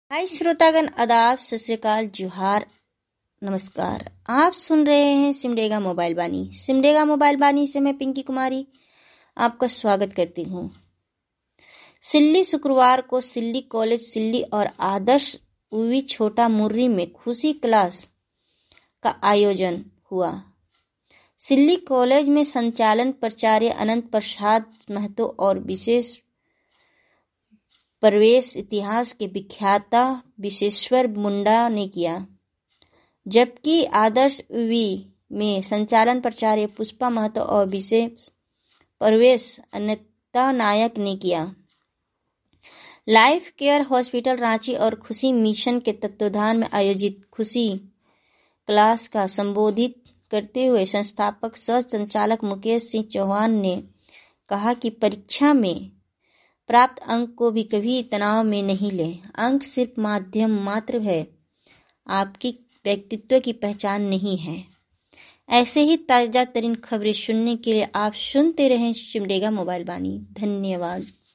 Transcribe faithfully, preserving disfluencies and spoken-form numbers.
हाय श्रोतागण, आदाब, सत श्री अकाल, जोहार, नमस्कार। आप सुन रहे हैं सिमडेगा मोबाइल बानी। सिमडेगा मोबाइल बानी से मैं पिंकी कुमारी आपका स्वागत करती हूँ। सिल्ली शुक्रवार को सिल्ली कॉलेज सिल्ली और आदर्श उवी छोटा मुर्री में खुशी क्लास का आयोजन हुआ। सिल्ली कॉलेज में संचालन प्राचार्य अनंत प्रसाद महतो और विशेष प्रवेश इतिहास के विख्याता विश्वेश्वर मुंडा ने किया, जबकि आदर्श वी में संचालन प्राचार्य पुष्पा महतो और विशेष प्रवेश अनिता नायक ने किया। लाइफ केयर हॉस्पिटल रांची और खुशी मिशन के तत्वाधान में आयोजित खुशी क्लास का संबोधित करते हुए संस्थापक सह संचालक मुकेश सिंह चौहान ने कहा कि परीक्षा में प्राप्त अंक को भी कभी तनाव में नहीं लें। अंक सिर्फ माध्यम मात्र है, आपकी व्यक्तित्व की पहचान नहीं है। ऐसे ही ताजा तरीन खबरें सुनने के लिए आप सुनते रहें सिमडेगा मोबाइल बानी। धन्यवाद।